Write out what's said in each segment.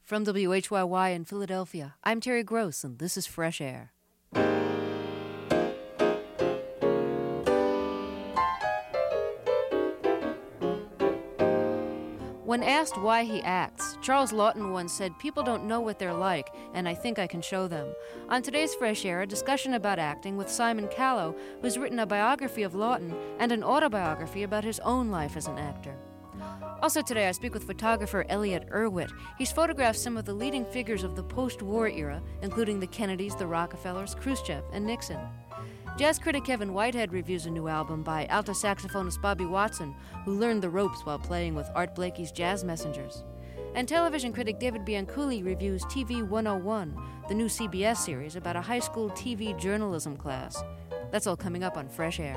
From WHYY in Philadelphia, I'm Terry Gross, and this is Fresh Air. When asked why he acts, Charles Laughton once said, "People don't know what they're like, and I think I can show them." On today's Fresh Air, a discussion about acting with Simon Callow, who's written a biography of Laughton and an autobiography about his own life as an actor. Also today, I speak with photographer Elliot Erwitt. He's photographed some of the leading figures of the post-war era, including the Kennedys, the Rockefellers, Khrushchev, and Nixon. Jazz critic Kevin Whitehead reviews a new album by alto saxophonist Bobby Watson, who learned the ropes while playing with Art Blakey's Jazz Messengers. And television critic David Bianculli reviews TV 101, the new CBS series about a high school TV journalism class. That's all coming up on Fresh Air.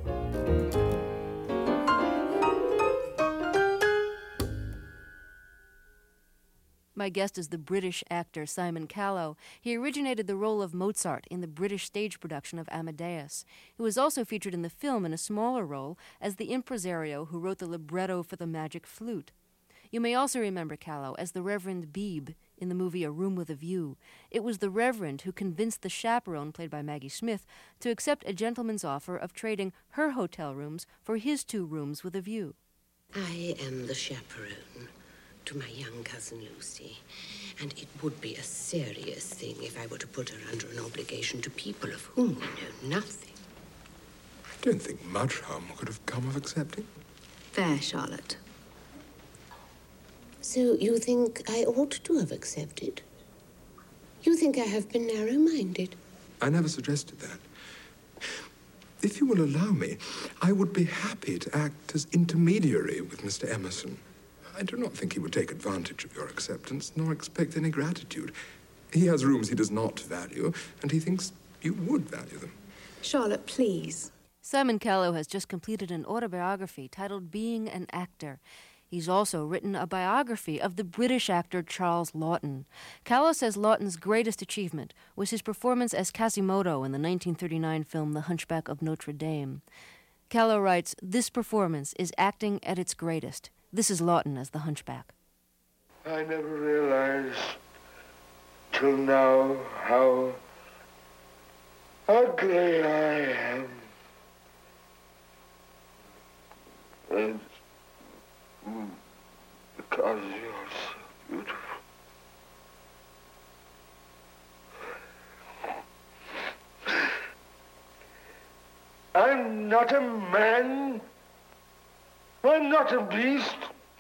My guest is the British actor Simon Callow. He originated the role of Mozart in the British stage production of Amadeus. He was also featured in the film in a smaller role as the impresario who wrote the libretto for The Magic Flute. You may also remember Callow as the Reverend Beebe in the movie A Room with a View. It was the Reverend who convinced the chaperone, played by Maggie Smith, to accept a gentleman's offer of trading her hotel rooms for his 2 rooms with a view. I am the chaperone to my young cousin Lucy, and it would be a serious thing if I were to put her under an obligation to people of whom we know nothing. I don't think much harm could have come of accepting. There, Charlotte. So you think I ought to have accepted? You think I have been narrow-minded? I never suggested that. If you will allow me, I would be happy to act as intermediary with Mr. Emerson. I do not think he would take advantage of your acceptance, nor expect any gratitude. He has rooms he does not value, and he thinks you would value them. Charlotte, please. Simon Callow has just completed an autobiography titled Being an Actor. He's also written a biography of the British actor Charles Laughton. Callow says Laughton's greatest achievement was his performance as Quasimodo in the 1939 film The Hunchback of Notre Dame. Callow writes, "This performance is acting at its greatest. This is Laughton as the Hunchback." I never realized till now how ugly I am. And because you're so beautiful. I'm not a man. I'm not a beast.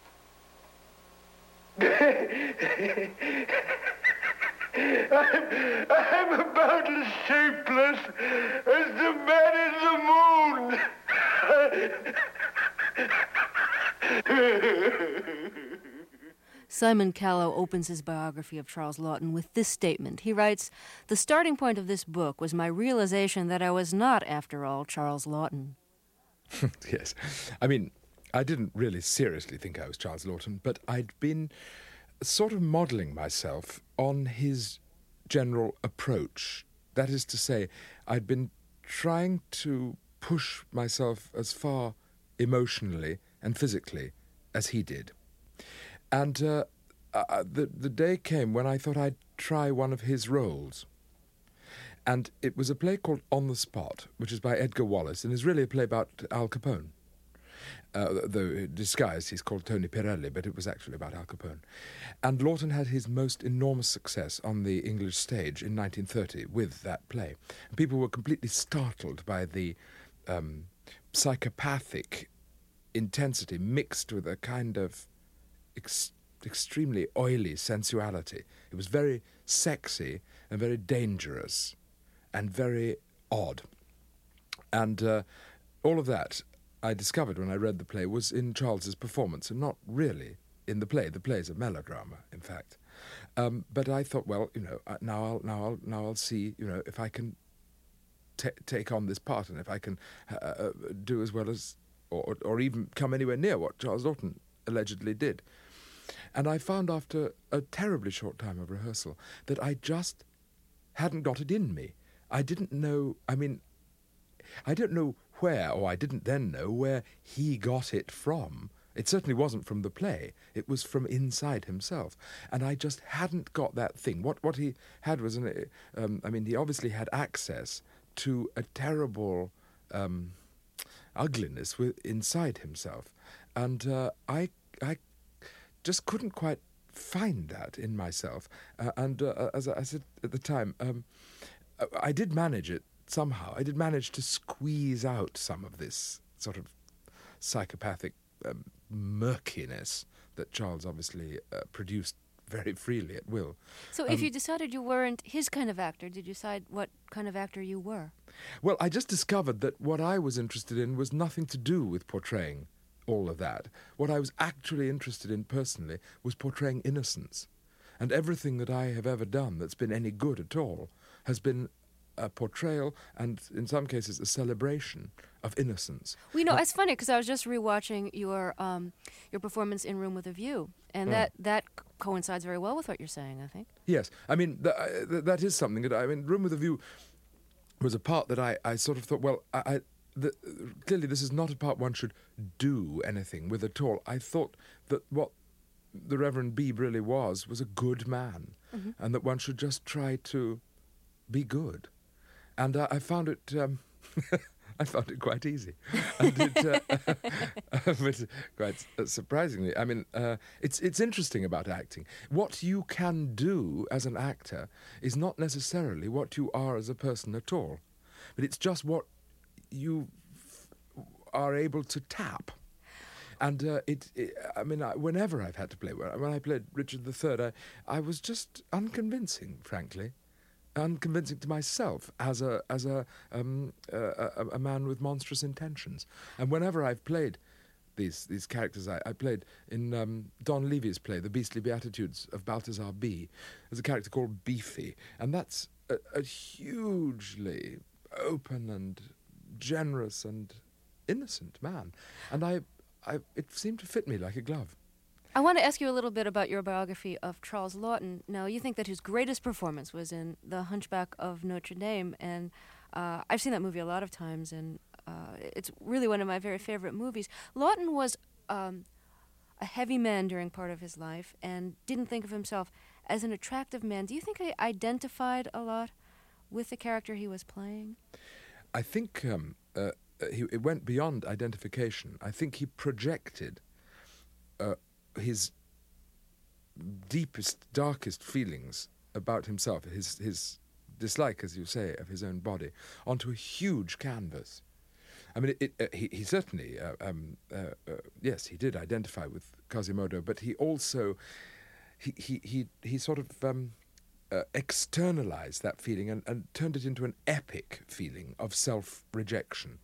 I'm about as shapeless as the man in the moon. Simon Callow opens his biography of Charles Laughton with this statement. He writes, "The starting point of this book was my realization that I was not, after all, Charles Laughton." Yes. I mean, I didn't really seriously think I was Charles Laughton, but I'd been sort of modelling myself on his general approach. That is to say, I'd been trying to push myself as far emotionally and physically as he did. And the day came when I thought I'd try one of his roles. And it was a play called On the Spot, which is by Edgar Wallace, and is really a play about Al Capone. Though disguised, he's called Tony Pirelli, but it was actually about Al Capone. And Laughton had his most enormous success on the English stage in 1930 with that play. And people were completely startled by the psychopathic intensity mixed with a kind of extremely oily sensuality. It was very sexy and very dangerous and very odd. And all of that, I discovered when I read the play, was in Charles's performance and not really in the play. The play is a melodrama, in fact. But I thought, well, now I'll see, if I can take on this part and if I can do as well as, or even come anywhere near what Charles Laughton allegedly did. And I found after a terribly short time of rehearsal that I just hadn't got it in me. I didn't know, I don't know where, or I didn't then know where he got it from It certainly wasn't from the play. It was from inside himself. And I just hadn't got that thing. What he had was, he obviously had access to a terrible ugliness inside himself. And I just couldn't quite find that in myself. As I said at the time, I did manage it somehow. I did manage to squeeze out some of this sort of psychopathic murkiness that Charles obviously produced very freely at will. So if you decided you weren't his kind of actor, did you decide what kind of actor you were? Well, I just discovered that what I was interested in was nothing to do with portraying all of that. What I was actually interested in personally was portraying innocence. And everything that I have ever done that's been any good at all has been a portrayal and, in some cases, a celebration of innocence. Well, it's funny because I was just rewatching your performance in Room with a View, and that coincides very well with what you're saying, I think. Yes. I mean, that is something that, Room with a View was a part that I sort of thought, well, clearly this is not a part one should do anything with at all. I thought that what the Reverend Beebe really was a good man, and that one should just try to be good. And I found it I found it quite easy. And but quite surprisingly. It's interesting about acting. What you can do as an actor is not necessarily what you are as a person at all. But it's just what you are able to tap. And whenever I've had to play, when I played Richard III, I was just unconvincing, frankly. Unconvincing to myself as a man with monstrous intentions. And whenever I've played these characters, I played in Don Levy's play, The Beastly Beatitudes of Balthazar B. There's a character called Beefy, and that's a hugely open and generous and innocent man. And it seemed to fit me like a glove. I want to ask you a little bit about your biography of Charles Laughton. Now, you think that his greatest performance was in The Hunchback of Notre Dame, and I've seen that movie a lot of times, and it's really one of my very favorite movies. Laughton was a heavy man during part of his life and didn't think of himself as an attractive man. Do you think he identified a lot with the character he was playing? I think it went beyond identification. I think he projected his deepest, darkest feelings about himself, his dislike, as you say, of his own body, onto a huge canvas. I mean, he certainly, yes, he did identify with Quasimodo, but he also, he sort of externalized that feeling and turned it into an epic feeling of self-rejection.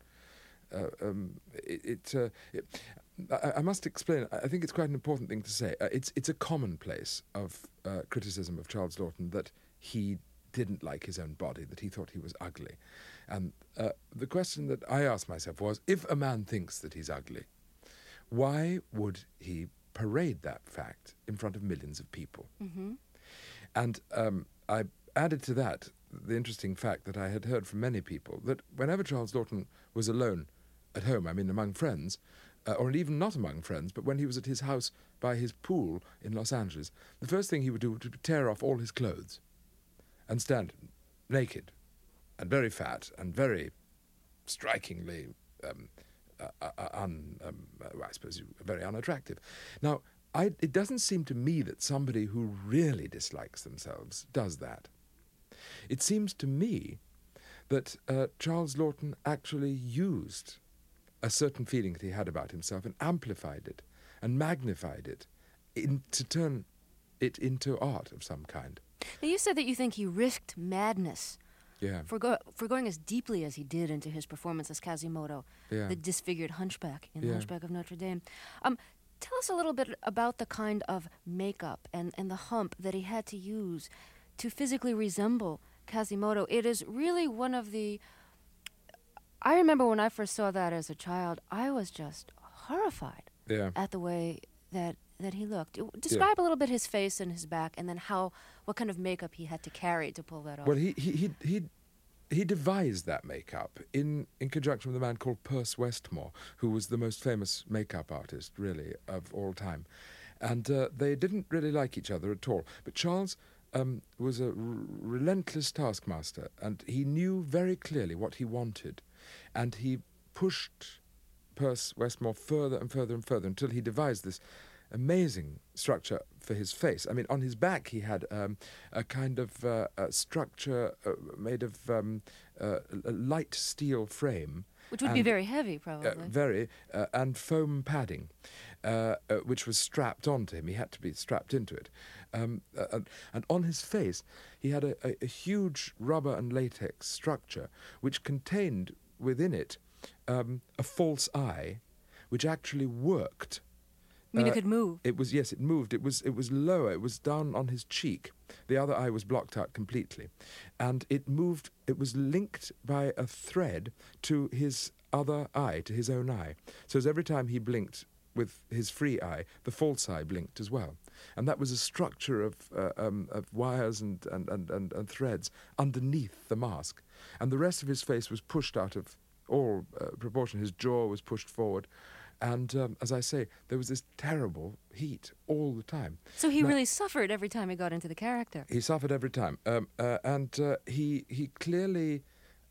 I must explain. I think it's quite an important thing to say. It's a commonplace of criticism of Charles Laughton that he didn't like his own body, that he thought he was ugly. And the question that I asked myself was, if a man thinks that he's ugly, why would he parade that fact in front of millions of people? Mm-hmm. And I added to that the interesting fact that I had heard from many people that whenever Charles Laughton was alone at home, among friends, or even not among friends, but when he was at his house by his pool in Los Angeles, the first thing he would do would tear off all his clothes and stand naked and very fat and very strikingly, I suppose, very unattractive. Now, it doesn't seem to me that somebody who really dislikes themselves does that. It seems to me that Charles Laughton actually used a certain feeling that he had about himself and amplified it and magnified it to turn it into art of some kind. Now, you said that you think he risked madness Yeah. for going as deeply as he did into his performance as Quasimodo, Yeah. the disfigured hunchback in The Yeah. Hunchback of Notre Dame. Tell us a little bit about the kind of makeup and the hump that he had to use to physically resemble Quasimodo. It is really one of the... I remember when I first saw that as a child, I was just horrified at the way that he looked. Describe a little bit his face and his back, and then what kind of makeup he had to carry to pull that off. Well, he he devised that makeup in conjunction with a man called Perce Westmore, who was the most famous makeup artist, really, of all time. And they didn't really like each other at all. But Charles was a relentless taskmaster, and he knew very clearly what he wanted. And he pushed Perce Westmore further and further and further until he devised this amazing structure for his face. I mean, on his back he had a kind of a structure made of a light steel frame. Which would be very heavy, probably. And foam padding, which was strapped onto him. He had to be strapped into it. And on his face, he had a huge rubber and latex structure, which contained within it a false eye, which actually worked. I mean, it could move. It moved. It was lower. It was down on his cheek. The other eye was blocked out completely. And it moved. It was linked by a thread to his other eye, to his own eye. So as every time he blinked with his free eye, the false eye blinked as well. And that was a structure of wires and threads underneath the mask. And the rest of his face was pushed out of all proportion. His jaw was pushed forward. And as I say, there was this terrible heat all the time. So he really suffered every time he got into the character. He suffered every time. He clearly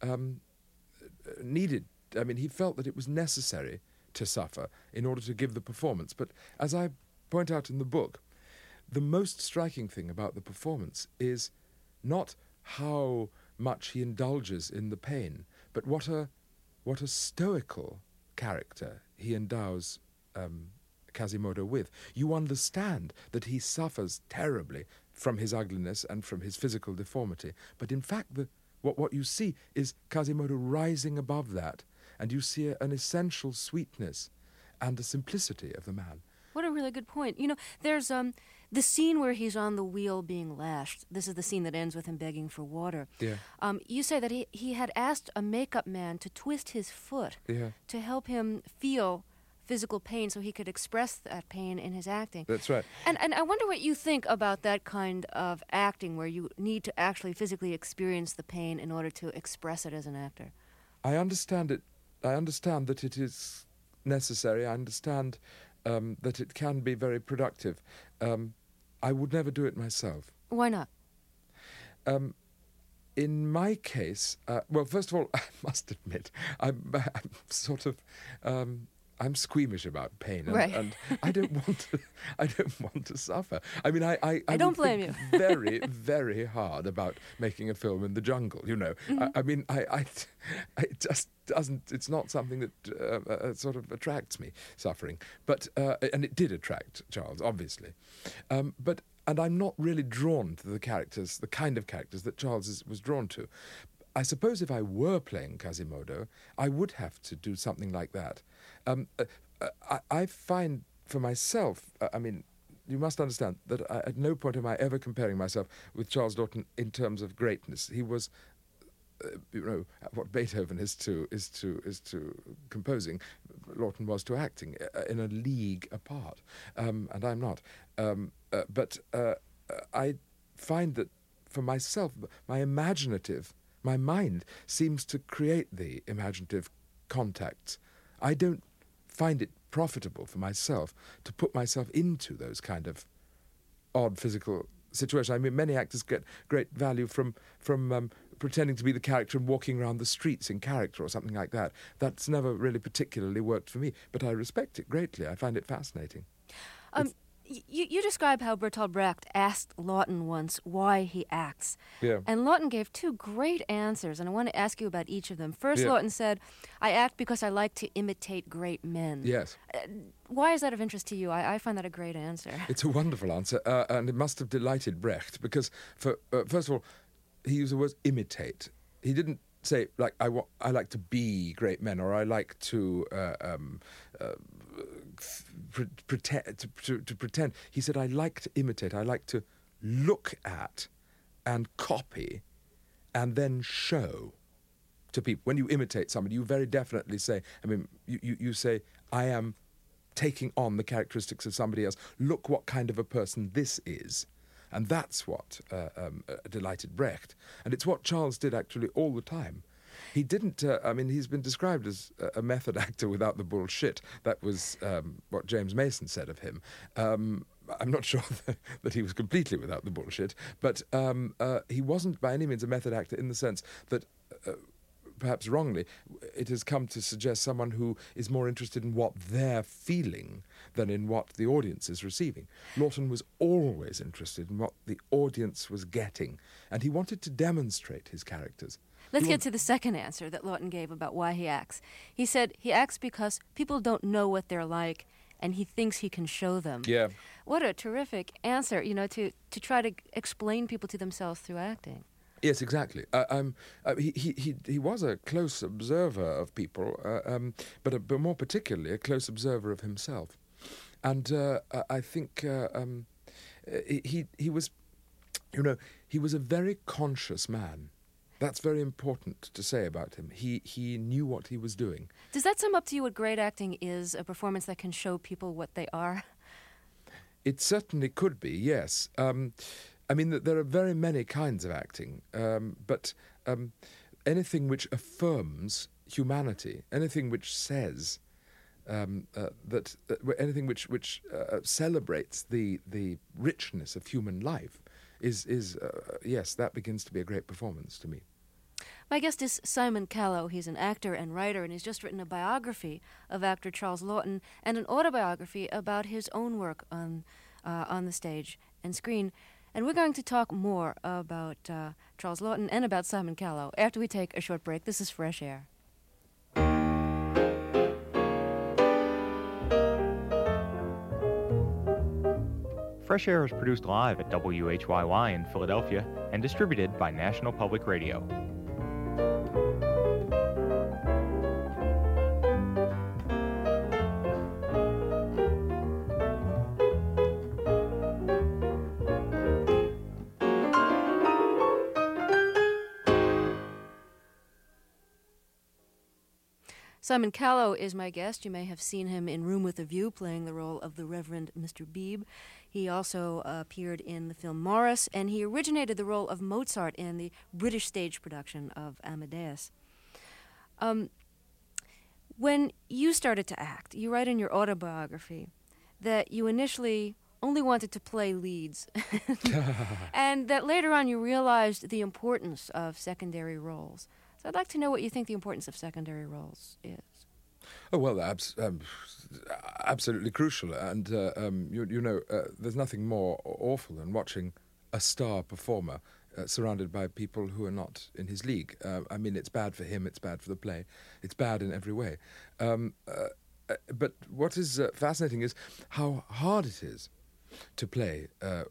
needed, I mean, he felt that it was necessary to suffer in order to give the performance. But as I point out in the book, the most striking thing about the performance is not how much he indulges in the pain, but what a stoical character he endows Quasimodo with. You understand that he suffers terribly from his ugliness and from his physical deformity, but in fact what you see is Quasimodo rising above that, and you see an essential sweetness and a simplicity of the man. What a really good point. You know, there's the scene where he's on the wheel being lashed. This is the scene that ends with him begging for water. Yeah. You say that he had asked a makeup man to twist his foot to help him feel physical pain so he could express that pain in his acting. That's right. And I wonder what you think about that kind of acting where you need to actually physically experience the pain in order to express it as an actor. I understand it. I understand that it is necessary. I understand that it can be very productive. I would never do it myself. Why not? In my case, well, first of all, I must admit, I'm sort of, I'm squeamish about pain, and I don't want to suffer. I mean, I don't blame you. Very, very hard about making a film in the jungle. You know, I mean, it just doesn't. It's not something that sort of attracts me, suffering. But and it did attract Charles, obviously, and I'm not really drawn to the characters, the kind of characters that Charles was drawn to. I suppose if I were playing Quasimodo, I would have to do something like that. I find for myself, I mean, you must understand that at no point am I ever comparing myself with Charles Laughton in terms of greatness. He was, you know, what Beethoven is to composing, Laughton was to acting, in a league apart, and I'm not. But I find that for myself, my mind seems to create the imaginative contacts. I don't find it profitable for myself to put myself into those kind of odd physical situations. I mean, many actors get great value from pretending to be the character and walking around the streets in character or something like that. That's never really particularly worked for me, but I respect it greatly. I find it fascinating. You describe how Bertolt Brecht asked Laughton once why he acts. Yeah. And Laughton gave two great answers, and I want to ask you about each of them. First, Laughton said, "I act because I like to imitate great men." Yes. Why is that of interest to you? I find that a great answer. It's a wonderful answer, and it must have delighted Brecht, because, first of all, he used the word imitate. He didn't say, like, I like to be great men, or I like to pretend. He said, I like to imitate. I like to look at and copy and then show to people. When you imitate somebody, you very definitely say, I mean, you say, I am taking on the characteristics of somebody else. Look what kind of a person this is. And that's what delighted Brecht. And it's what Charles did actually all the time. He didn't, he's been described as a method actor without the bullshit. That was what James Mason said of him. I'm not sure that he was completely without the bullshit, but he wasn't by any means a method actor in the sense that, perhaps wrongly, it has come to suggest someone who is more interested in what they're feeling than in what the audience is receiving. Lawton was always interested in what the audience was getting, and he wanted to demonstrate his characters. Let's get to the second answer that Lawton gave about why he acts. He said he acts because people don't know what they're like, and he thinks he can show them. Yeah. What a terrific answer, to try to explain people to themselves through acting. Yes, exactly. He was a close observer of people, but more particularly a close observer of himself. And I think he was, he was a very conscious man. That's very important to say about him. He knew what he was doing. Does that sum up to you what great acting is, a performance that can show people what they are? It certainly could be, yes. There are very many kinds of acting, but anything which affirms humanity, anything which says anything which celebrates the richness of human life is yes, that begins to be a great performance to me. My guest is Simon Callow. He's an actor and writer, and he's just written a biography of actor Charles Lawton and an autobiography about his own work on the stage and screen. And we're going to talk more about Charles Lawton and about Simon Callow after we take a short break. This is Fresh Air. Fresh Air is produced live at WHYY in Philadelphia and distributed by National Public Radio. Simon Callow is my guest. You may have seen him in Room with a View playing the role of the Reverend Mr. Beebe. He also appeared in the film Morris, and he originated the role of Mozart in the British stage production of Amadeus. When you started to act, you write in your autobiography that you initially only wanted to play leads, and that later on you realized the importance of secondary roles. So I'd like to know what you think the importance of secondary roles is. Oh, well, absolutely crucial. And, there's nothing more awful than watching a star performer surrounded by people who are not in his league. It's bad for him, it's bad for the play, it's bad in every way. But what is fascinating is how hard it is to play,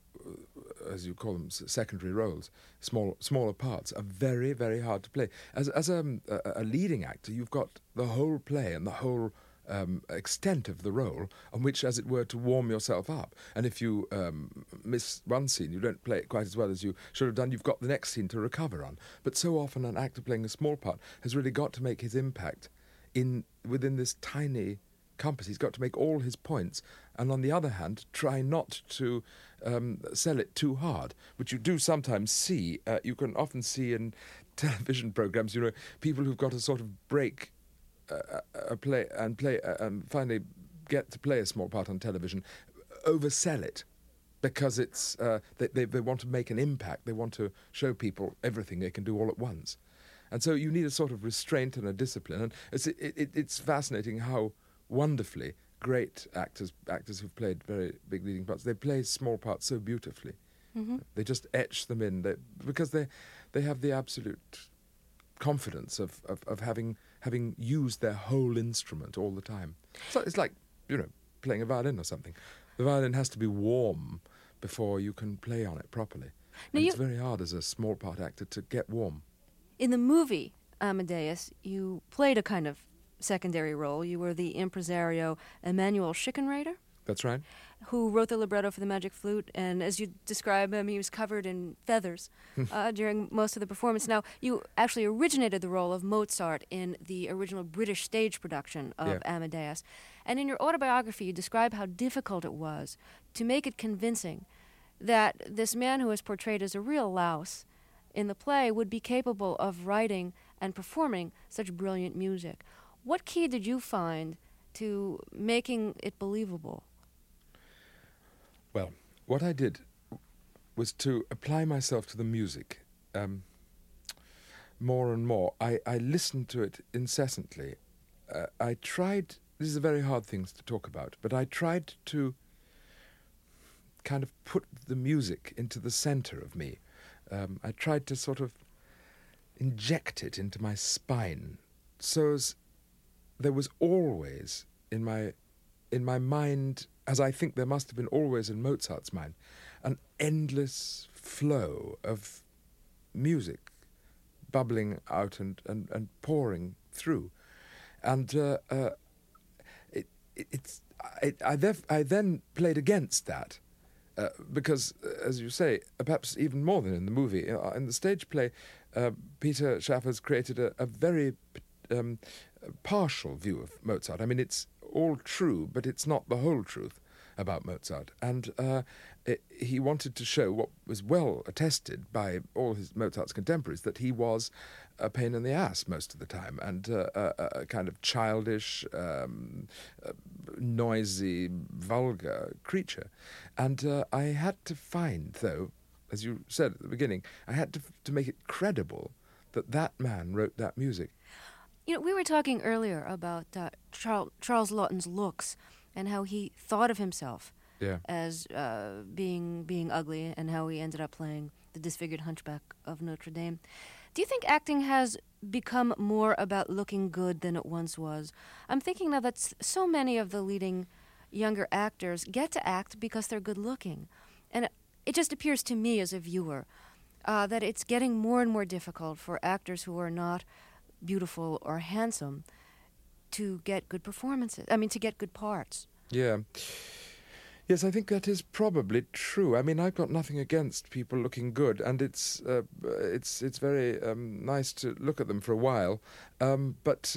as you call them, secondary roles. Smaller parts are very, very hard to play. As a leading actor, you've got the whole play and the whole extent of the role on which, as it were, to warm yourself up. And if you miss one scene, you don't play it quite as well as you should have done, you've got the next scene to recover on. But so often an actor playing a small part has really got to make his impact within this tiny compass. He's got to make all his points, and on the other hand, try not to sell it too hard, which you do sometimes see. You can often see in television programs, people who've got to sort of break a play and finally get to play a small part on television, oversell it, because it's they want to make an impact. They want to show people everything they can do all at once, and so you need a sort of restraint and a discipline. And it's fascinating how wonderfully great actors who've played very big leading parts, they play small parts so beautifully. Mm-hmm. They just etch them in because they have the absolute confidence of having used their whole instrument all the time. So it's like, playing a violin or something. The violin has to be warm before you can play on it properly. Now, it's very hard as a small part actor to get warm. In the movie Amadeus, you played a kind of secondary role. You were the impresario Emanuel Schickenreiter. That's right. Who wrote the libretto for the Magic Flute, and as you describe him, he was covered in feathers during most of the performance. Now, you actually originated the role of Mozart in the original British stage production of Amadeus. And in your autobiography, you describe how difficult it was to make it convincing that this man who is portrayed as a real louse in the play would be capable of writing and performing such brilliant music. What key did you find to making it believable? Well, what I did was to apply myself to the music more and more. I listened to it incessantly. I tried, these are very hard things to talk about, but I tried to kind of put the music into the center of me. I tried to sort of inject it into my spine, so as there was always in my mind, as I think there must have been always in Mozart's mind, an endless flow of music bubbling out and pouring through. And I then played against that, because, as you say, perhaps even more than in the movie, in the stage play, Peter Schaffers created a very partial view of Mozart. I mean, it's all true, but it's not the whole truth about Mozart. And he wanted to show what was well attested by all Mozart's contemporaries, that he was a pain in the ass most of the time, and a kind of childish, noisy, vulgar creature. And I had to find, though, as you said at the beginning, I had to make it credible that that man wrote that music. You know, we were talking earlier about Charles Laughton's looks and how he thought of himself as being ugly, and how he ended up playing the disfigured hunchback of Notre Dame. Do you think acting has become more about looking good than it once was? I'm thinking now that so many of the leading younger actors get to act because they're good looking. And it just appears to me as a viewer that it's getting more and more difficult for actors who are not beautiful or handsome to get good performances. I mean, to get good parts. Yeah. Yes, I think that is probably true. I mean, I've got nothing against people looking good, and it's very nice to look at them for a while. But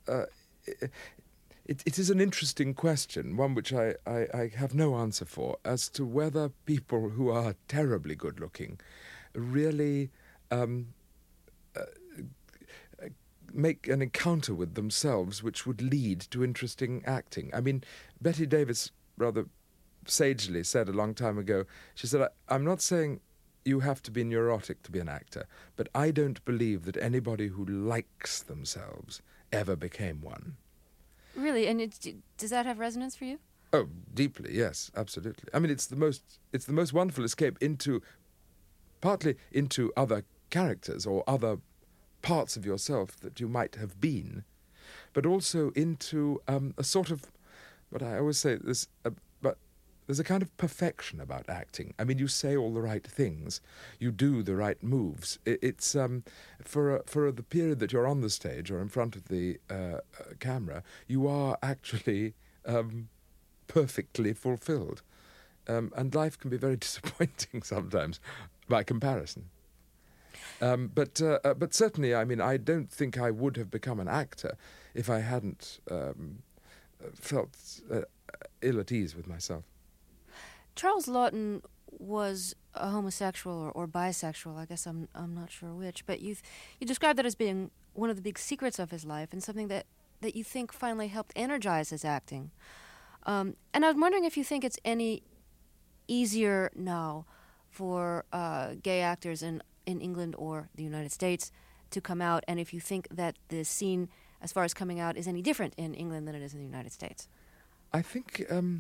it is an interesting question, one which I have no answer for, as to whether people who are terribly good looking really make an encounter with themselves which would lead to interesting acting. I mean, Bette Davis rather sagely said a long time ago, she said, I'm not saying you have to be neurotic to be an actor, but I don't believe that anybody who likes themselves ever became one. Really? And does that have resonance for you? Oh, deeply, yes, absolutely. I mean, it's the most wonderful escape partly into other characters or other parts of yourself that you might have been, but also into a sort of, what I always say, but there's a kind of perfection about acting. I mean, you say all the right things, you do the right moves. It's for the period that you're on the stage or in front of the camera, you are actually perfectly fulfilled, and life can be very disappointing sometimes by comparison. But certainly, I mean, I don't think I would have become an actor if I hadn't felt ill at ease with myself. Charles Laughton was a homosexual or bisexual. I guess I'm not sure which. But you described that as being one of the big secrets of his life, and something that you think finally helped energize his acting. And I was wondering if you think it's any easier now for gay actors in England or the United States to come out, and if you think that the scene, as far as coming out, is any different in England than it is in the United States. I think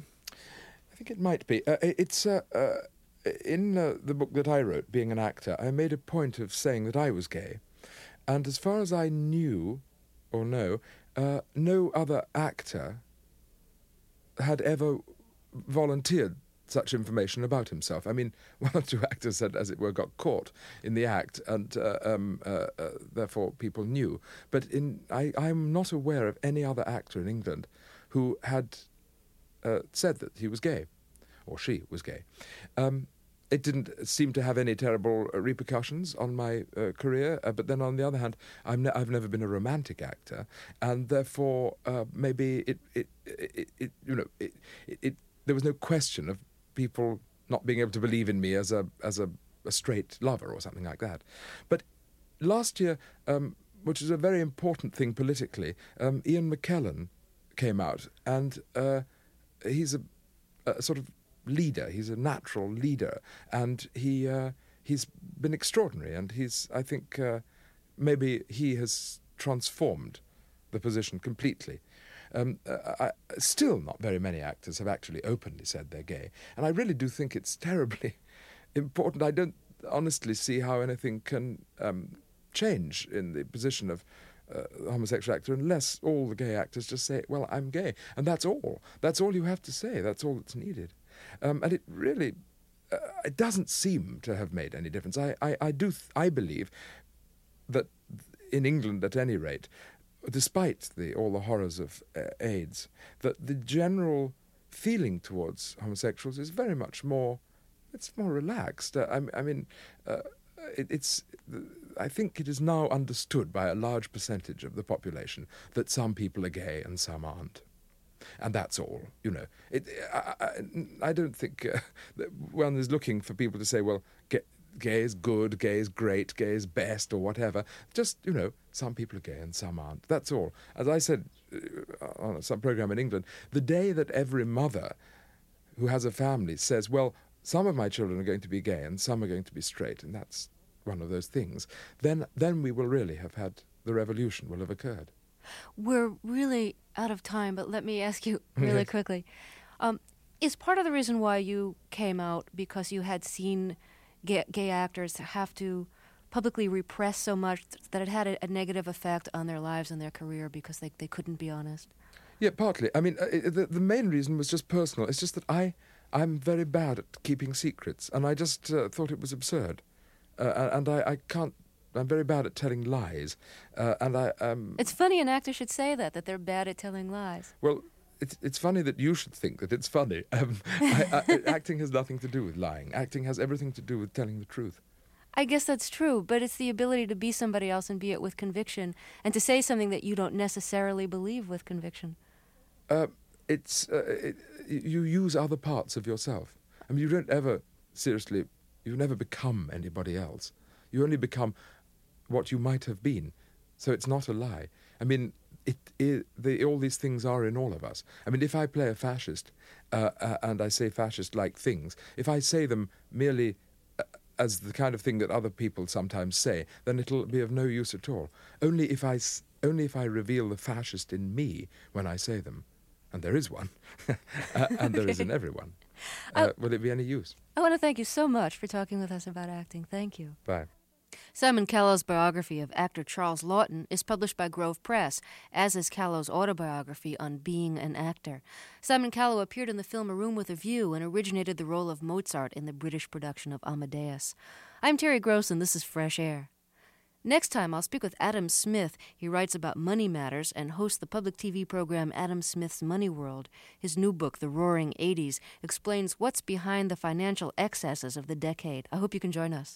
it might be. It's in the book that I wrote, Being an Actor, I made a point of saying that I was gay, and as far as I knew or know, no other actor had ever volunteered such information about himself. I mean, one or two actors had, as it were, got caught in the act, and therefore people knew. But I'm not aware of any other actor in England who had said that he was gay, or she was gay. It didn't seem to have any terrible repercussions on my career, but then on the other hand, I've never been a romantic actor, and therefore maybe there was no question of people not being able to believe in me as a straight lover or something like that. But last year, which is a very important thing politically, Ian McKellen came out, and he's a sort of leader. He's a natural leader, and he's been extraordinary. And I think, maybe he has transformed the position completely. Still, not very many actors have actually openly said they're gay, and I really do think it's terribly important. I don't honestly see how anything can change in the position of a homosexual actor unless all the gay actors just say, well, I'm gay, and that's all. That's all you have to say. That's all that's needed. And it really, it doesn't seem to have made any difference. I believe that in England, at any rate, despite all the horrors of AIDS, that the general feeling towards homosexuals is very much more, it's more relaxed. I think it is now understood by a large percentage of the population that some people are gay and some aren't. And that's all, you know. I don't think that one is looking for people to say, well, gay is good, gay is great, gay is best, or whatever. Just, you know, some people are gay and some aren't. That's all. As I said on some program in England, the day that every mother who has a family says, well, some of my children are going to be gay and some are going to be straight, and that's one of those things, then we will really have had, the revolution will have occurred. We're really out of time, but let me ask you really quickly. Is part of the reason why you came out because you had seen gay actors have to publicly repress so much that it had a negative effect on their lives and their career because they couldn't be honest? Yeah, partly. I mean, the main reason was just personal. It's just that I'm very bad at keeping secrets, and I just thought it was absurd. And I can't... I'm very bad at telling lies, and I... It's funny an actor should say that they're bad at telling lies. Well, it's funny that you should think that it's funny. Acting has nothing to do with lying. Acting has everything to do with telling the truth. I guess that's true, but it's the ability to be somebody else and be it with conviction, and to say something that you don't necessarily believe with conviction. You use other parts of yourself. I mean, you don't ever, seriously, you never become anybody else. You only become what you might have been. So it's not a lie. I mean, all these things are in all of us. I mean, if I play a fascist, and I say fascist-like things, if I say them merely as the kind of thing that other people sometimes say, then it'll be of no use at all. Only if I reveal the fascist in me when I say them, and there is one, and there is in everyone, will it be any use? I want to thank you so much for talking with us about acting. Thank you. Bye. Simon Callow's biography of actor Charles Laughton is published by Grove Press, as is Callow's autobiography on being an actor. Simon Callow appeared in the film A Room with a View and originated the role of Mozart in the British production of Amadeus. I'm Terry Gross, and this is Fresh Air. Next time, I'll speak with Adam Smith. He writes about money matters and hosts the public TV program Adam Smith's Money World. His new book, The Roaring '80s, explains what's behind the financial excesses of the decade. I hope you can join us.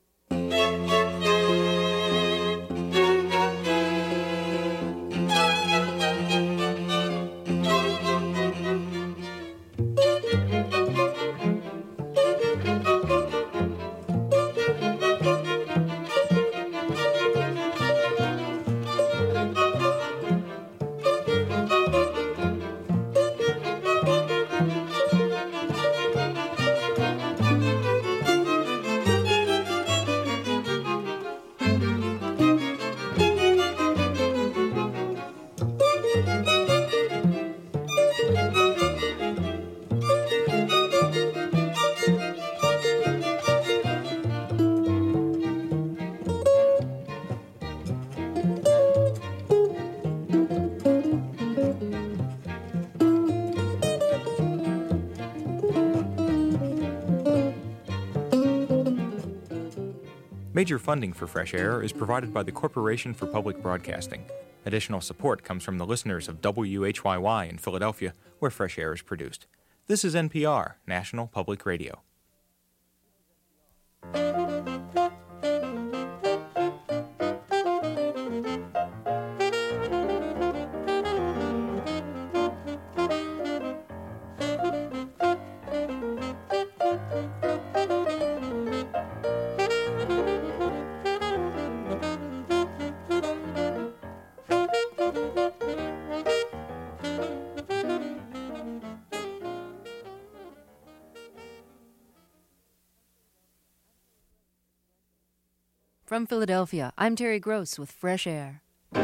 Major funding for Fresh Air is provided by the Corporation for Public Broadcasting. Additional support comes from the listeners of WHYY in Philadelphia, where Fresh Air is produced. This is NPR, National Public Radio. From Philadelphia, I'm Terry Gross with Fresh Air.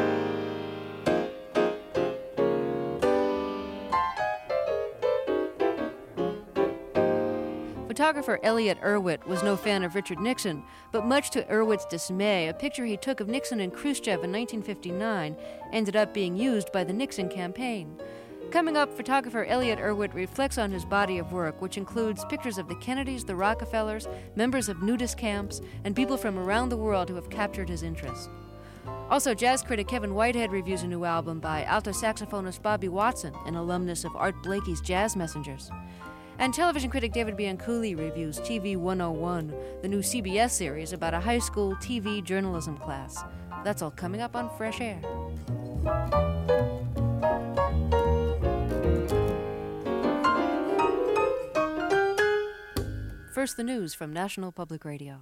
Photographer Elliot Erwitt was no fan of Richard Nixon, but much to Erwitt's dismay, a picture he took of Nixon and Khrushchev in 1959 ended up being used by the Nixon campaign. Coming up, photographer Elliot Erwitt reflects on his body of work, which includes pictures of the Kennedys, the Rockefellers, members of nudist camps, and people from around the world who have captured his interest. Also, jazz critic Kevin Whitehead reviews a new album by alto saxophonist Bobby Watson, an alumnus of Art Blakey's Jazz Messengers. And television critic David Bianculli reviews TV 101, the new CBS series about a high school TV journalism class. That's all coming up on Fresh Air. First, the news from National Public Radio.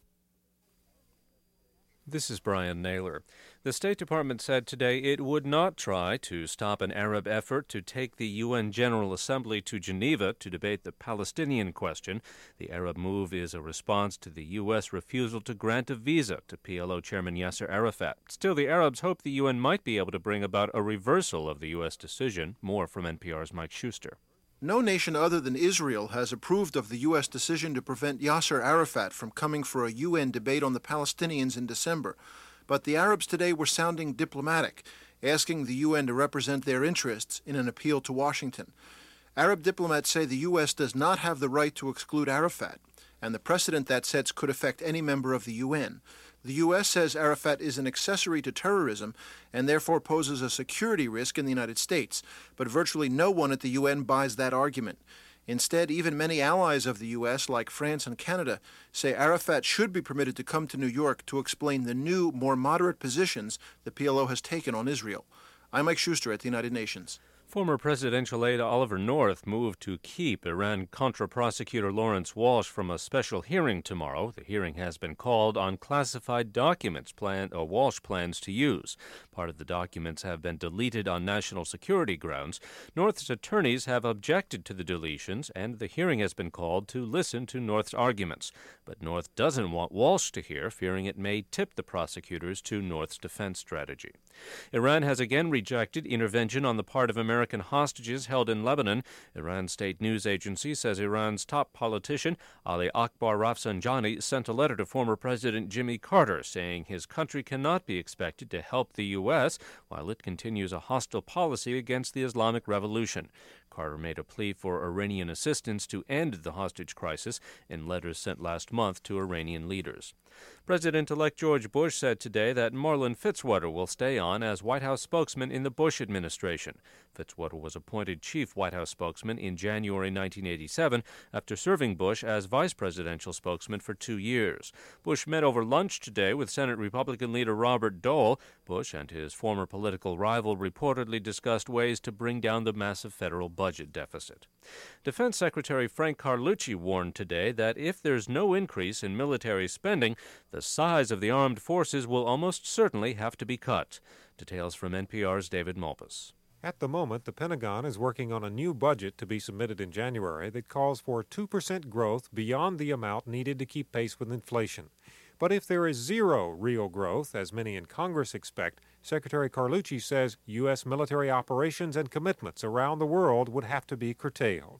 This is Brian Naylor. The State Department said today it would not try to stop an Arab effort to take the UN General Assembly to Geneva to debate the Palestinian question. The Arab move is a response to the U.S. refusal to grant a visa to PLO Chairman Yasser Arafat. Still, the Arabs hope the UN might be able to bring about a reversal of the U.S. decision. More from NPR's Mike Schuster. No nation other than Israel has approved of the U.S. decision to prevent Yasser Arafat from coming for a UN debate on the Palestinians in December. But the Arabs today were sounding diplomatic, asking the UN to represent their interests in an appeal to Washington. Arab diplomats say the U.S. does not have the right to exclude Arafat, and the precedent that sets could affect any member of the UN. The U.S. says Arafat is an accessory to terrorism and therefore poses a security risk in the United States, but virtually no one at the UN buys that argument. Instead, even many allies of the U.S., like France and Canada, say Arafat should be permitted to come to New York to explain the new, more moderate positions the PLO has taken on Israel. I'm Mike Schuster at the United Nations. Former presidential aide Oliver North moved to keep Iran-Contra prosecutor Lawrence Walsh from a special hearing tomorrow. The hearing has been called on classified documents Walsh plans to use. Part of the documents have been deleted on national security grounds. North's attorneys have objected to the deletions, and the hearing has been called to listen to North's arguments. But North doesn't want Walsh to hear, fearing it may tip the prosecutors to North's defense strategy. Iran has again rejected intervention on the part of American hostages held in Lebanon. Iran's state news agency says Iran's top politician, Ali Akbar Rafsanjani, sent a letter to former President Jimmy Carter saying his country cannot be expected to help the U.S. while it continues a hostile policy against the Islamic Revolution. Carter made a plea for Iranian assistance to end the hostage crisis in letters sent last month to Iranian leaders. President-elect George Bush said today that Marlin Fitzwater will stay on as White House spokesman in the Bush administration. Fitzwater was appointed chief White House spokesman in January 1987 after serving Bush as vice presidential spokesman for 2 years. Bush met over lunch today with Senate Republican leader Robert Dole. Bush and his former political rival reportedly discussed ways to bring down the massive federal budget deficit. Defense Secretary Frank Carlucci warned today that if there's no increase in military spending, the size of the armed forces will almost certainly have to be cut. Details from NPR's David Malpass. At the moment, the Pentagon is working on a new budget to be submitted in January that calls for 2% growth beyond the amount needed to keep pace with inflation. But if there is zero real growth, as many in Congress expect, Secretary Carlucci says U.S. military operations and commitments around the world would have to be curtailed.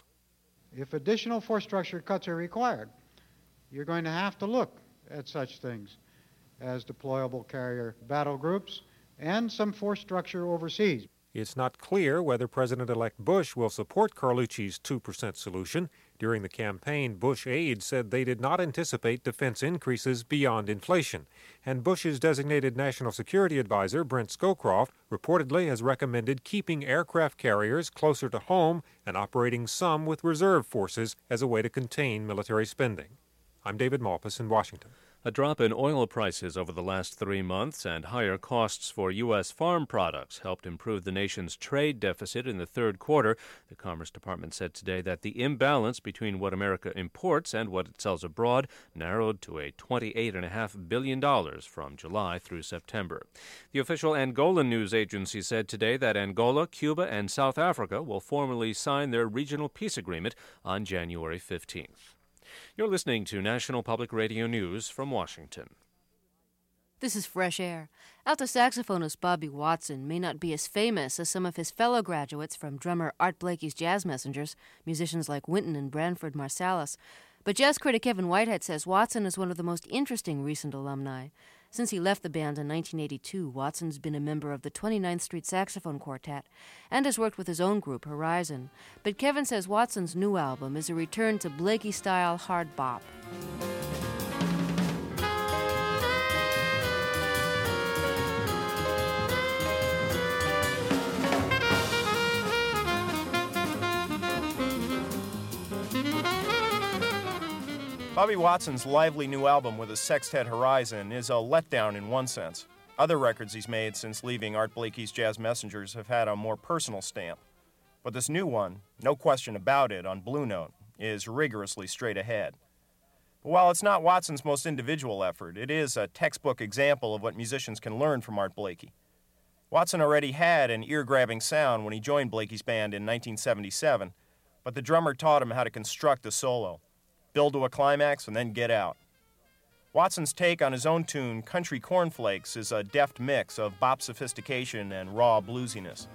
If additional force structure cuts are required, you're going to have to look at such things as deployable carrier battle groups and some force structure overseas. It's not clear whether President-elect Bush will support Carlucci's 2% solution. During the campaign, Bush aides said they did not anticipate defense increases beyond inflation. And Bush's designated national security advisor, Brent Scowcroft, reportedly has recommended keeping aircraft carriers closer to home and operating some with reserve forces as a way to contain military spending. I'm David Malpass in Washington. A drop in oil prices over the last 3 months and higher costs for U.S. farm products helped improve the nation's trade deficit in the third quarter. The Commerce Department said today that the imbalance between what America imports and what it sells abroad narrowed to a $28.5 billion from July through September. The official Angolan news agency said today that Angola, Cuba, and South Africa will formally sign their regional peace agreement on January 15th. You're listening to National Public Radio News from Washington. This is Fresh Air. Alto saxophonist Bobby Watson may not be as famous as some of his fellow graduates from drummer Art Blakey's Jazz Messengers, musicians like Wynton and Branford Marsalis, but jazz critic Kevin Whitehead says Watson is one of the most interesting recent alumni. Since he left the band in 1982, Watson's been a member of the 29th Street Saxophone Quartet and has worked with his own group, Horizon. But Kevin says Watson's new album is a return to Blakey-style hard bop. Bobby Watson's lively new album with his sextet Horizon is a letdown in one sense. Other records he's made since leaving Art Blakey's Jazz Messengers have had a more personal stamp. But this new one, no question about it, on Blue Note, is rigorously straight ahead. But while it's not Watson's most individual effort, it is a textbook example of what musicians can learn from Art Blakey. Watson already had an ear-grabbing sound when he joined Blakey's band in 1977, but the drummer taught him how to construct a solo. Build to a climax, and then get out. Watson's take on his own tune, Country Cornflakes, is a deft mix of bop sophistication and raw bluesiness.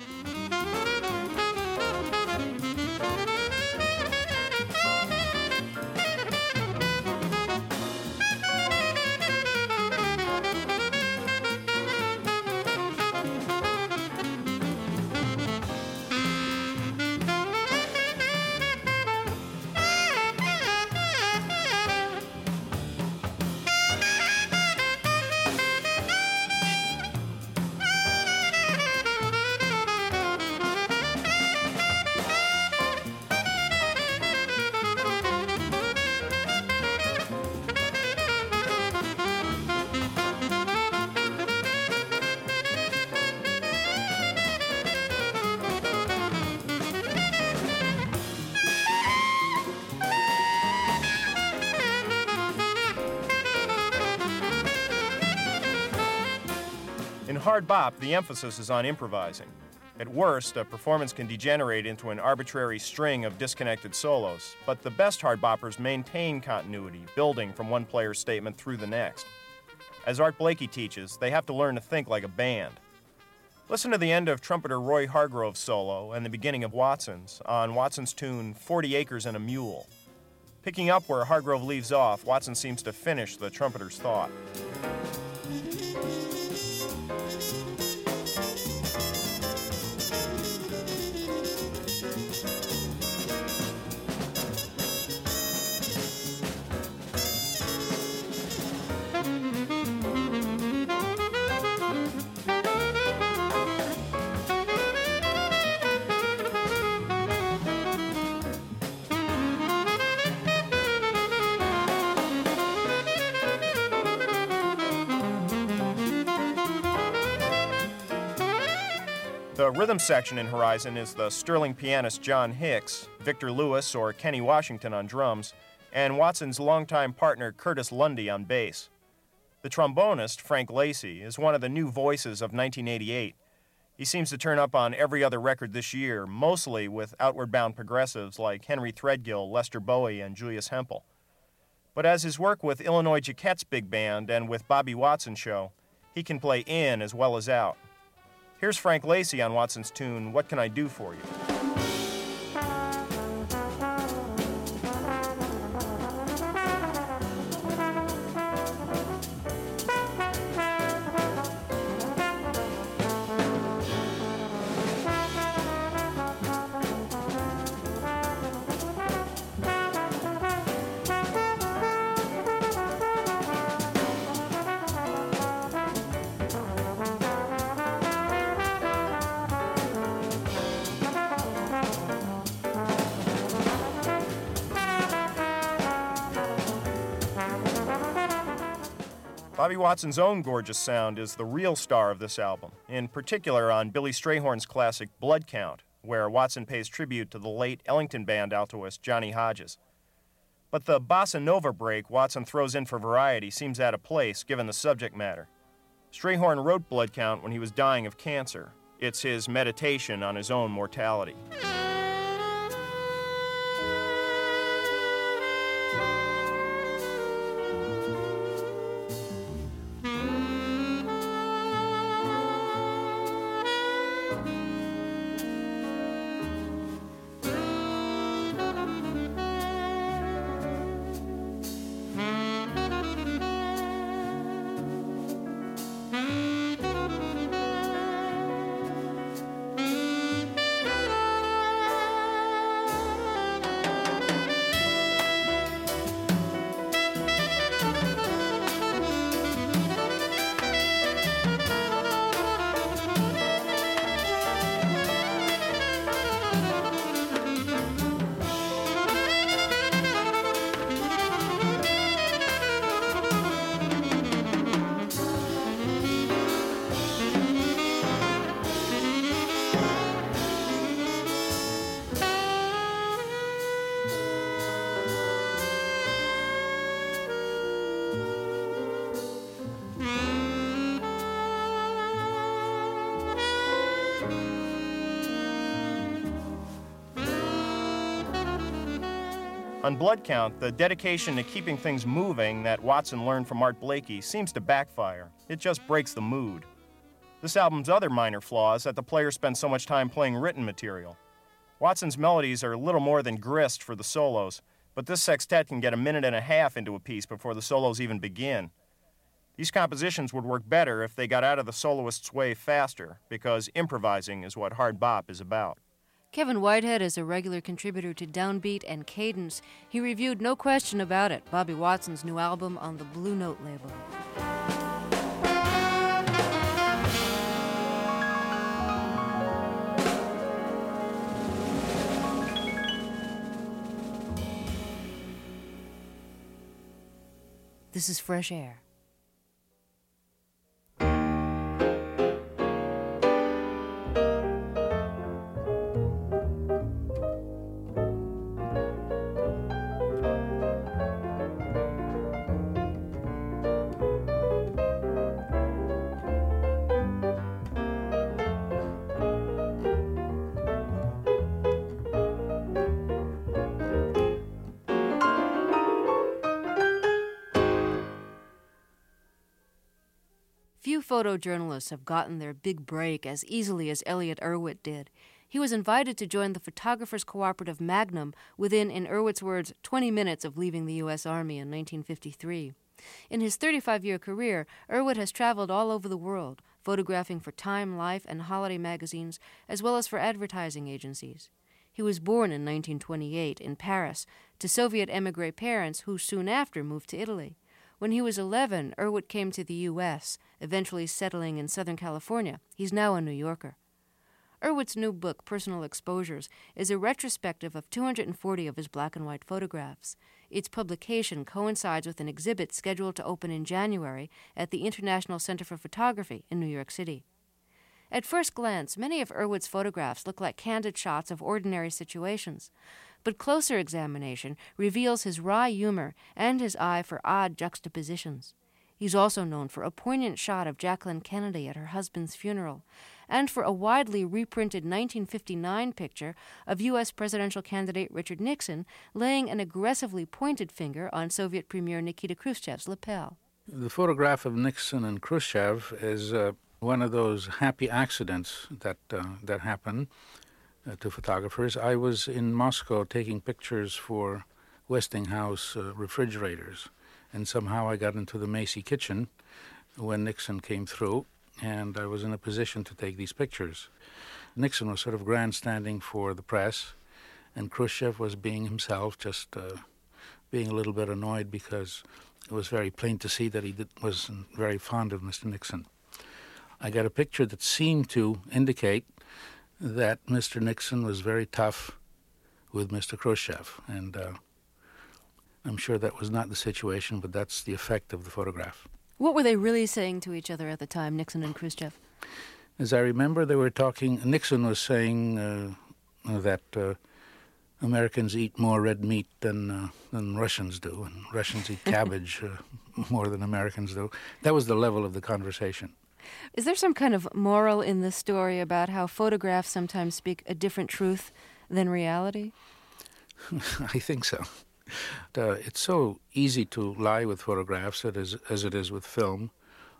In hard bop, the emphasis is on improvising. At worst, a performance can degenerate into an arbitrary string of disconnected solos, but the best hard boppers maintain continuity, building from one player's statement through the next. As Art Blakey teaches, they have to learn to think like a band. Listen to the end of trumpeter Roy Hargrove's solo and the beginning of Watson's on Watson's tune 40 Acres and a Mule. Picking up where Hargrove leaves off, Watson seems to finish the trumpeter's thought. The rhythm section in Horizon is the sterling pianist John Hicks, Victor Lewis or Kenny Washington on drums, and Watson's longtime partner Curtis Lundy on bass. The trombonist, Frank Lacey, is one of the new voices of 1988. He seems to turn up on every other record this year, mostly with outward-bound progressives like Henry Threadgill, Lester Bowie, and Julius Hempel. But as his work with Illinois Jacquette's big band and with Bobby Watson show, he can play in as well as out. Here's Frank Lacey on Watson's tune, What Can I Do For You? Bobby Watson's own gorgeous sound is the real star of this album, in particular on Billy Strayhorn's classic Blood Count, where Watson pays tribute to the late Ellington Band altoist Johnny Hodges. But the bossa nova break Watson throws in for variety seems out of place given the subject matter. Strayhorn wrote Blood Count when he was dying of cancer. It's his meditation on his own mortality. On Blood Count, the dedication to keeping things moving that Watson learned from Art Blakey seems to backfire. It just breaks the mood. This album's other minor flaw is that the player spends so much time playing written material. Watson's melodies are little more than grist for the solos, but this sextet can get a minute and a half into a piece before the solos even begin. These compositions would work better if they got out of the soloist's way faster, because improvising is what hard bop is about. Kevin Whitehead is a regular contributor to Downbeat and Cadence. He reviewed, no question about it, Bobby Watson's new album on the Blue Note label. This is Fresh Air. Few photojournalists have gotten their big break as easily as Elliot Erwitt did. He was invited to join the photographers' cooperative Magnum within, in Erwitt's words, 20 minutes of leaving the U.S. Army in 1953. In his 35-year career, Erwitt has traveled all over the world, photographing for Time, Life, and holiday magazines, as well as for advertising agencies. He was born in 1928 in Paris to Soviet émigré parents who soon after moved to Italy. When he was 11, Erwitt came to the U.S., eventually settling in Southern California. He's now a New Yorker. Erwitt's new book, Personal Exposures, is a retrospective of 240 of his black-and-white photographs. Its publication coincides with an exhibit scheduled to open in January at the International Center for Photography in New York City. At first glance, many of Erwitt's photographs look like candid shots of ordinary situations. But closer examination reveals his wry humor and his eye for odd juxtapositions. He's also known for a poignant shot of Jacqueline Kennedy at her husband's funeral, and for a widely reprinted 1959 picture of U.S. presidential candidate Richard Nixon laying an aggressively pointed finger on Soviet Premier Nikita Khrushchev's lapel. The photograph of Nixon and Khrushchev is one of those happy accidents that happen to photographers. I was in Moscow taking pictures for Westinghouse refrigerators, and somehow I got into the Macy kitchen when Nixon came through, and I was in a position to take these pictures. Nixon was sort of grandstanding for the press, and Khrushchev was being himself, just being a little bit annoyed because it was very plain to see that he wasn't very fond of Mr. Nixon. I got a picture that seemed to indicate that Mr. Nixon was very tough with Mr. Khrushchev, and I'm sure that was not the situation, but that's the effect of the photograph. What were they really saying to each other at the time, Nixon and Khrushchev? As I remember, they were talking. Nixon was saying that Americans eat more red meat than Russians do, and Russians eat cabbage more than Americans do. That was the level of the conversation. Is there some kind of moral in this story about how photographs sometimes speak a different truth than reality? I think so. It's so easy to lie with photographs as it is with film.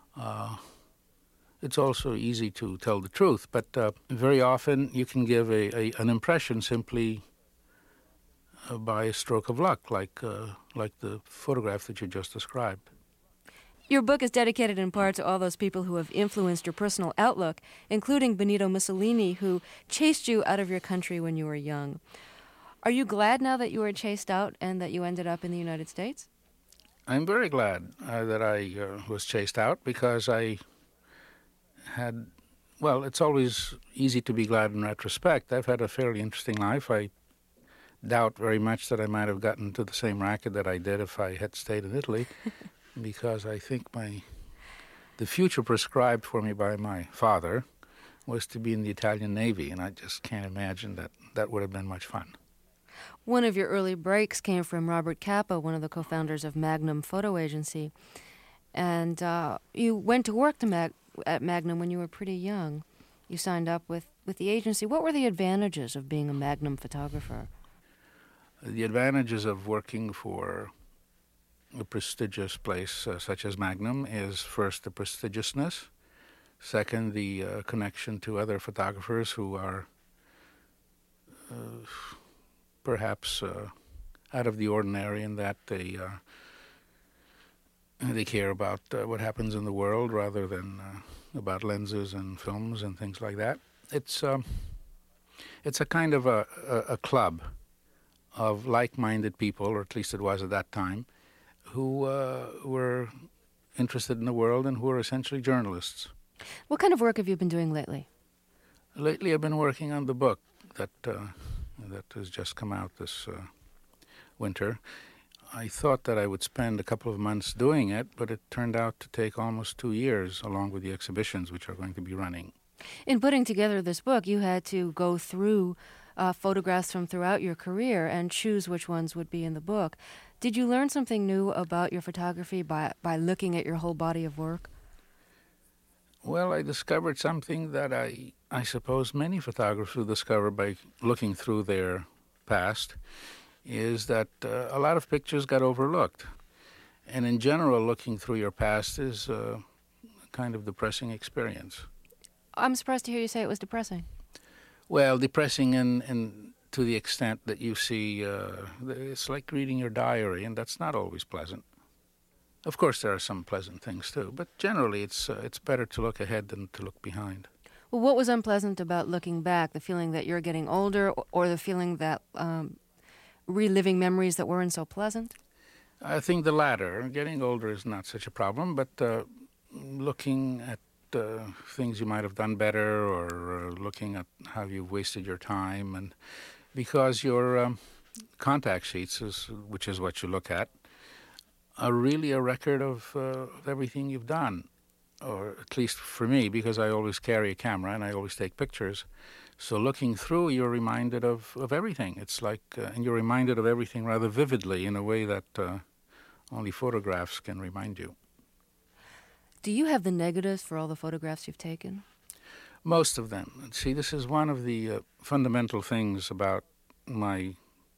It's also easy to tell the truth, but very often you can give an impression simply by a stroke of luck, like the photograph that you just described. Your book is dedicated in part to all those people who have influenced your personal outlook, including Benito Mussolini, who chased you out of your country when you were young. Are you glad now that you were chased out and that you ended up in the United States? I'm very glad that I was chased out, because I had, well, it's always easy to be glad in retrospect. I've had a fairly interesting life. I doubt very much that I might have gotten into the same racket that I did if I had stayed in Italy. Because I think the future prescribed for me by my father was to be in the Italian Navy, and I just can't imagine that would have been much fun. One of your early breaks came from Robert Capa, one of the co-founders of Magnum Photo Agency, and you went to work at Magnum when you were pretty young. You signed up with the agency. What were the advantages of being a Magnum photographer? The advantages of working for a prestigious place such as Magnum is first the prestigiousness, second the connection to other photographers who are perhaps out of the ordinary in that they care about what happens in the world rather than about lenses and films and things like that. It's a kind of a club of like-minded people, or at least it was at that time, who were interested in the world and who were essentially journalists. What kind of work have you been doing lately? Lately I've been working on the book that has just come out this winter. I thought that I would spend a couple of months doing it, but it turned out to take almost 2 years, along with the exhibitions which are going to be running. In putting together this book, you had to go through photographs from throughout your career and choose which ones would be in the book. Did you learn something new about your photography by looking at your whole body of work? Well, I discovered something that I suppose many photographers will discover by looking through their past, is that a lot of pictures got overlooked. And in general, looking through your past is a kind of depressing experience. I'm surprised to hear you say it was depressing. Well, depressing in to the extent that you see, it's like reading your diary, and that's not always pleasant. Of course, there are some pleasant things too, but generally it's better to look ahead than to look behind. Well, what was unpleasant about looking back? The feeling that you're getting older, or the feeling that reliving memories that weren't so pleasant? I think the latter. Getting older is not such a problem, but looking at things you might have done better, or looking at how you've wasted your time, and because your contact sheets, which is what you look at, are really a record of everything you've done, or at least for me, because I always carry a camera and I always take pictures. So looking through, you're reminded of everything. It's like, and you're reminded of everything rather vividly in a way that only photographs can remind you. Do you have the negatives for all the photographs you've taken? Most of them. See, this is one of the fundamental things about my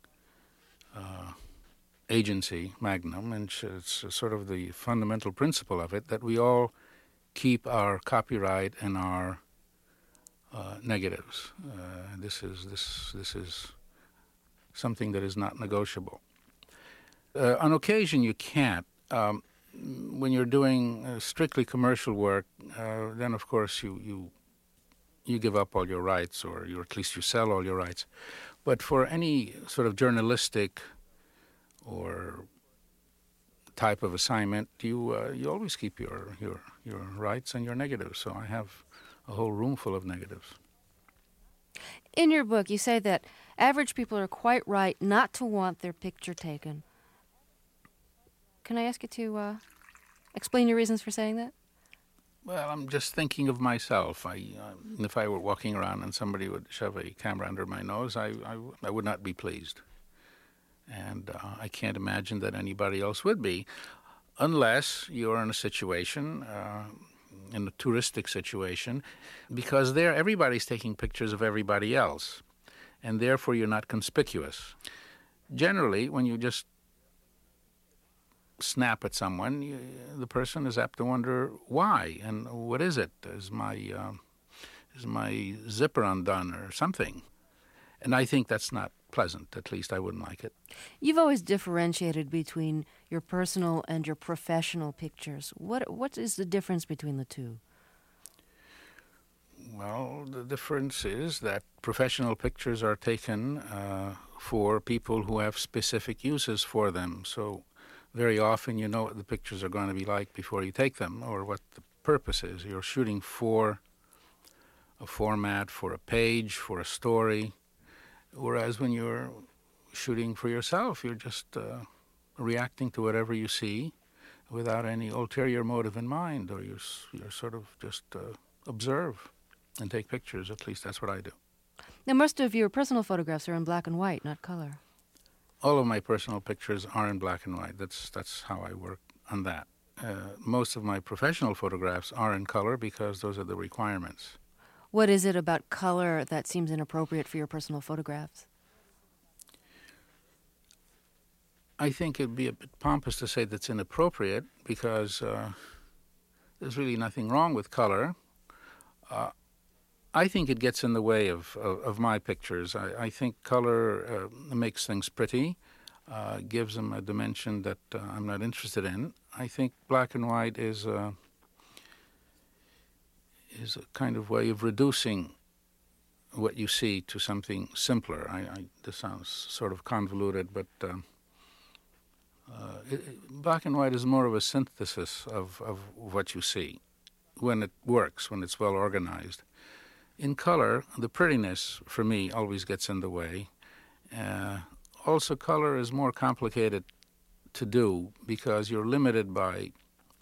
agency, Magnum, and it's sort of the fundamental principle of it, that we all keep our copyright and our negatives. This is something that is not negotiable. On occasion, you can't. When you're doing strictly commercial work, then of course you give up all your rights, or at least you sell all your rights. But for any sort of journalistic or type of assignment, you always keep your rights and your negatives. So I have a whole room full of negatives. In your book, you say that average people are quite right not to want their picture taken. Can I ask you to explain your reasons for saying that? Well, I'm just thinking of myself. If I were walking around and somebody would shove a camera under my nose, I would not be pleased. And I can't imagine that anybody else would be, unless you're in a situation, in a touristic situation, because there everybody's taking pictures of everybody else, and therefore you're not conspicuous. Generally, when you just snap at someone, the person is apt to wonder why and what is it? Is my zipper undone or something? And I think that's not pleasant. At least I wouldn't like it. You've always differentiated between your personal and your professional pictures. What is the difference between the two? Well, the difference is that professional pictures are taken for people who have specific uses for them. So very often you know what the pictures are going to be like before you take them, or what the purpose is. You're shooting for a format, for a page, for a story. Whereas when you're shooting for yourself, you're just reacting to whatever you see without any ulterior motive in mind, or you're sort of just observe and take pictures. At least that's what I do. Now, most of your personal photographs are in black and white, not color. All of my personal pictures are in black and white. That's how I work on that. Most of my professional photographs are in color because those are the requirements. What is it about color that seems inappropriate for your personal photographs? I think it'd be a bit pompous to say that's inappropriate because there's really nothing wrong with color. I think it gets in the way of my pictures. I think color makes things pretty, gives them a dimension that I'm not interested in. I think black and white is a kind of way of reducing what you see to something simpler. This sounds sort of convoluted, but black and white is more of a synthesis of what you see when it works, when it's well organized. In color, the prettiness, for me, always gets in the way. Also, color is more complicated to do because you're limited by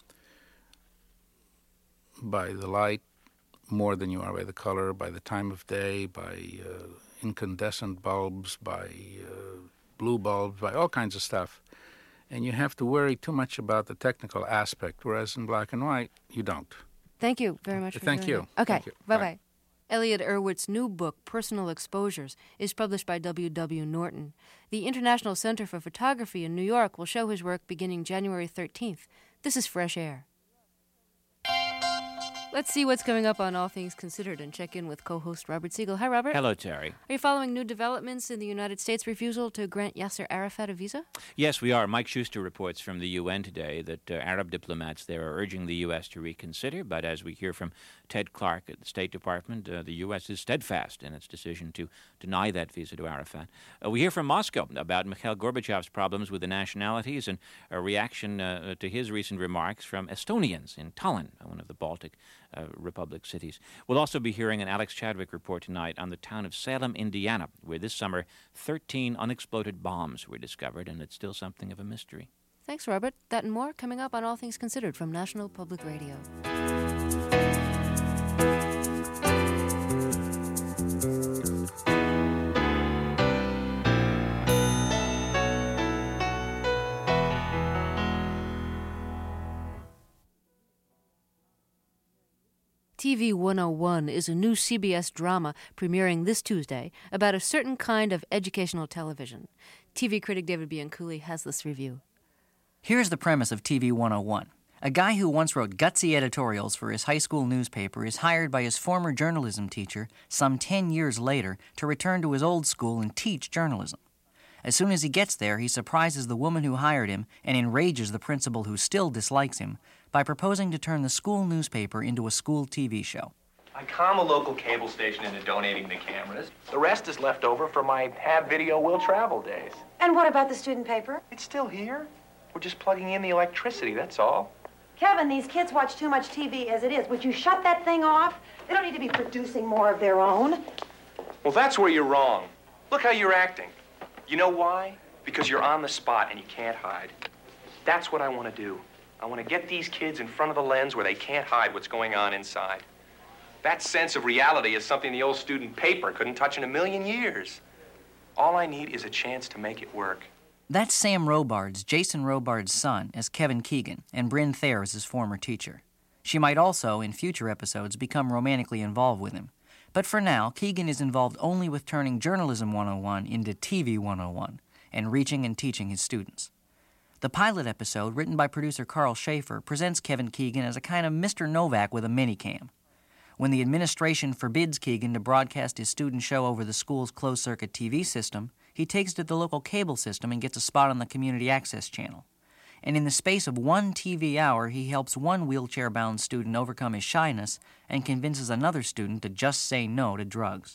the light more than you are by the color, by the time of day, by incandescent bulbs, by blue bulbs, by all kinds of stuff. And you have to worry too much about the technical aspect, whereas in black and white, you don't. Thank you very much for Thank you. that. Okay, Thank you. bye-bye. Elliot Erwitt's new book, Personal Exposures, is published by W.W. Norton. The International Center for Photography in New York will show his work beginning January 13th. This is Fresh Air. Let's see what's coming up on All Things Considered and check in with co-host Robert Siegel. Hi, Robert. Hello, Terry. Are you following new developments in the United States' refusal to grant Yasser Arafat a visa? Yes, we are. Mike Schuster reports from the UN today that Arab diplomats there are urging the U.S. to reconsider, but as we hear from Ted Clark at the State Department, the U.S. is steadfast in its decision to deny that visa to Arafat. We hear from Moscow about Mikhail Gorbachev's problems with the nationalities and a reaction to his recent remarks from Estonians in Tallinn, one of the Baltic Republic cities. We'll also be hearing an Alex Chadwick report tonight on the town of Salem, Indiana, where this summer 13 unexploded bombs were discovered, and it's still something of a mystery. Thanks, Robert. That and more coming up on All Things Considered from National Public Radio. TV 101 is a new CBS drama premiering this Tuesday about a certain kind of educational television. TV critic David Bianculli has this review. Here's the premise of TV 101. A guy who once wrote gutsy editorials for his high school newspaper is hired by his former journalism teacher some 10 years later to return to his old school and teach journalism. As soon as he gets there, he surprises the woman who hired him and enrages the principal who still dislikes him by proposing to turn the school newspaper into a school TV show. I calm a local cable station into donating the cameras. The rest is left over for my have video will travel days. And what about the student paper? It's still here. We're just plugging in the electricity, that's all. Kevin, these kids watch too much TV as it is. Would you shut that thing off? They don't need to be producing more of their own. Well, that's where you're wrong. Look how you're acting. You know why? Because you're on the spot and you can't hide. That's what I want to do. I want to get these kids in front of the lens where they can't hide what's going on inside. That sense of reality is something the old student paper couldn't touch in a million years. All I need is a chance to make it work. That's Sam Robards, Jason Robards' son, as Kevin Keegan, and Bryn Thayer as his former teacher. She might also, in future episodes, become romantically involved with him. But for now, Keegan is involved only with turning Journalism 101 into TV 101 and reaching and teaching his students. The pilot episode, written by producer Carl Schaefer, presents Kevin Keegan as a kind of Mr. Novak with a minicam. When the administration forbids Keegan to broadcast his student show over the school's closed-circuit TV system, he takes it to the local cable system and gets a spot on the community access channel. And in the space of one TV hour, he helps one wheelchair-bound student overcome his shyness and convinces another student to just say no to drugs.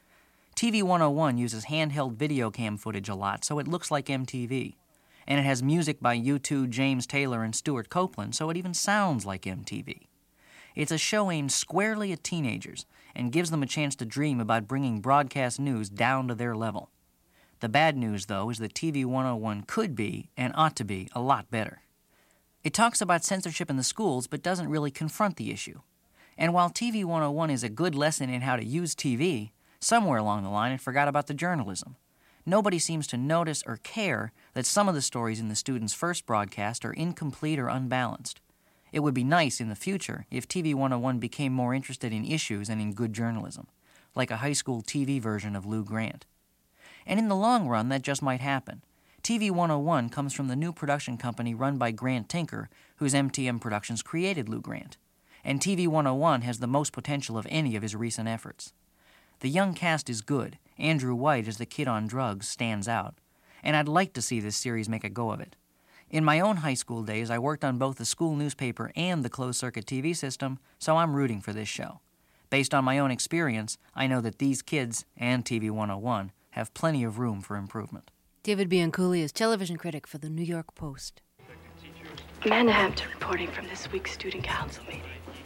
TV 101 uses handheld video cam footage a lot, so it looks like MTV. And it has music by U2, James Taylor, and Stuart Copeland, so it even sounds like MTV. It's a show aimed squarely at teenagers and gives them a chance to dream about bringing broadcast news down to their level. The bad news, though, is that TV 101 could be, and ought to be, a lot better. It talks about censorship in the schools, but doesn't really confront the issue. And while TV 101 is a good lesson in how to use TV, somewhere along the line it forgot about the journalism. Nobody seems to notice or care that some of the stories in the students' first broadcast are incomplete or unbalanced. It would be nice in the future if TV 101 became more interested in issues and in good journalism, like a high school TV version of Lou Grant. And in the long run, that just might happen. TV 101 comes from the new production company run by Grant Tinker, whose MTM Productions created Lou Grant. And TV 101 has the most potential of any of his recent efforts. The young cast is good. Andrew White as the kid on drugs stands out. And I'd like to see this series make a go of it. In my own high school days, I worked on both the school newspaper and the closed-circuit TV system, so I'm rooting for this show. Based on my own experience, I know that these kids and TV 101 have plenty of room for improvement. David Bianculli is television critic for the New York Post. Amanda Hampton reporting from this week's student council meeting.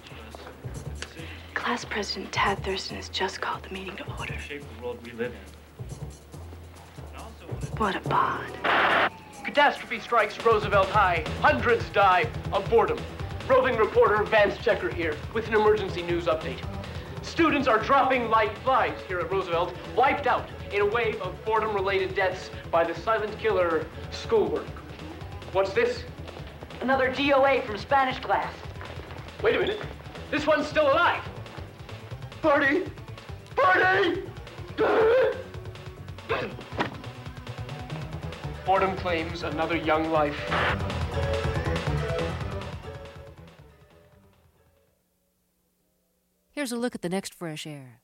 Class President Tad Thurston has just called the meeting to order. Shape the world we live in. What a bod. Catastrophe strikes Roosevelt High. Hundreds die of boredom. Roving reporter Vance Checker here with an emergency news update. Students are dropping like flies here at Roosevelt, wiped out in a wave of boredom-related deaths by the silent killer, schoolwork. What's this? Another DOA from Spanish class. Wait a minute. This one's still alive. Party! Party! Boredom claims another young life. Here's a look at the next Fresh Air.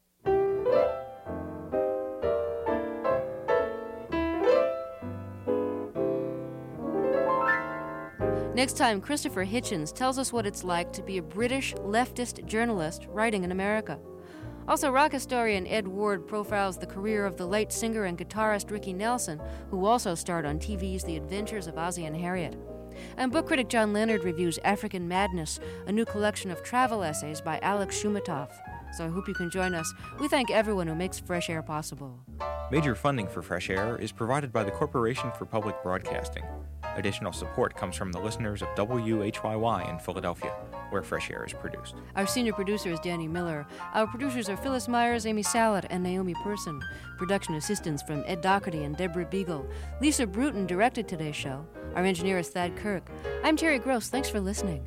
Next time, Christopher Hitchens tells us what it's like to be a British leftist journalist writing in America. Also, rock historian Ed Ward profiles the career of the late singer and guitarist Ricky Nelson, who also starred on TV's The Adventures of Ozzie and Harriet. And book critic John Leonard reviews African Madness, a new collection of travel essays by Alex Shumatov. So I hope you can join us. We thank everyone who makes Fresh Air possible. Major funding for Fresh Air is provided by the Corporation for Public Broadcasting. Additional support comes from the listeners of WHYY in Philadelphia, where Fresh Air is produced. Our senior producer is Danny Miller. Our producers are Phyllis Myers, Amy Sallet, and Naomi Person. Production assistance from Ed Doherty and Deborah Beagle. Lisa Bruton directed today's show. Our engineer is Thad Kirk. I'm Terry Gross. Thanks for listening.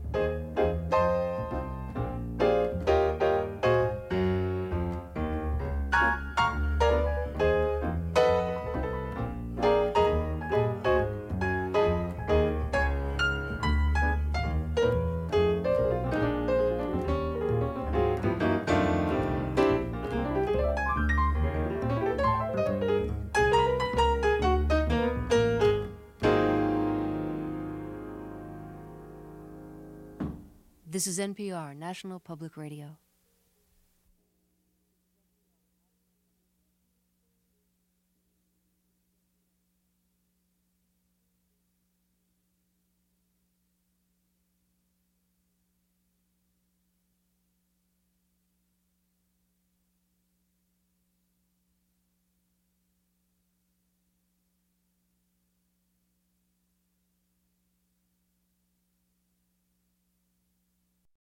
This is NPR, National Public Radio.